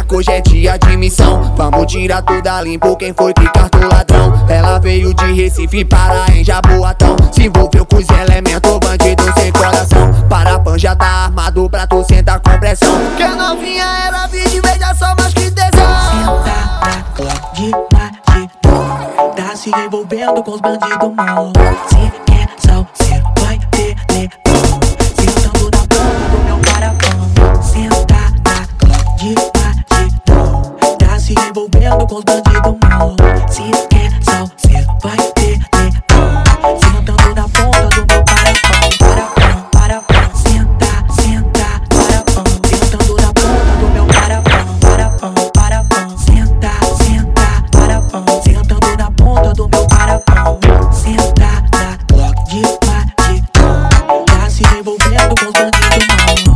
que hoje é dia de missão. Vamos tirar tudo a limpo, quem foi que cartou ladrão? Ela veio de Recife para em Jaboatão. Se envolveu com os elementos, bandido sem coração. Parapan já tá armado pra tu sentar com pressão. Que a novinha era virgem, veja só, mas que tesão. Senta na Glock de latidão, tá se envolvendo com os bandidos mal. Se quer salseiro, vai ter leão, sentando na ponta do meu parafão. Senta na Glock de latidão, tá se envolvendo com os bandidos mal. Se quer salseiro, vai ter leão, sentando na ponta do meu parafão. Parafão, parafão, senta, senta, parafão, sentando na ponta do meu parafão. Parafão, parafão, senta, senta, parafão, sentando na ponta do meu parafão. Senta na Glock de latidão, tá se envolvendo com os bandidos mal.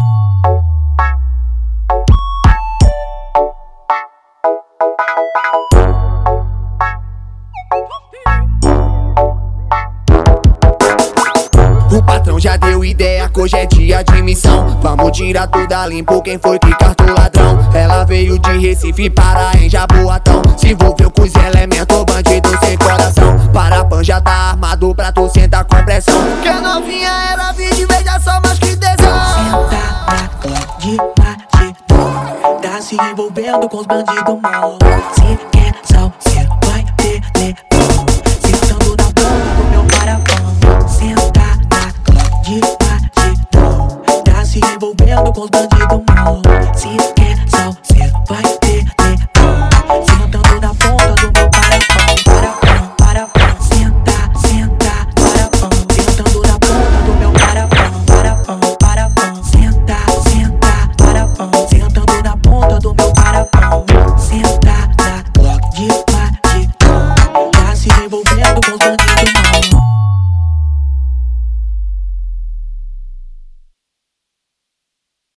O patrão já deu ideia que hoje é dia de missão. Vamos tirar tudo a limpo, quem foi que cartou ladrão? Ela veio de Recife para em Jaboatão. Se envolveu com os elementos, bandido sem coração. Parapan já tá armado pra tu sentar com pressão. Que a novinha era virgem, veja só, mas que tesão. Senta na Glock de latidão, tá se envolvendo com os bandidos mal. Se quer salseiro, vai ter leão, sentando na ponta do meu parafão. Senta na Glock de latidão, tá se envolvendo com os bandidos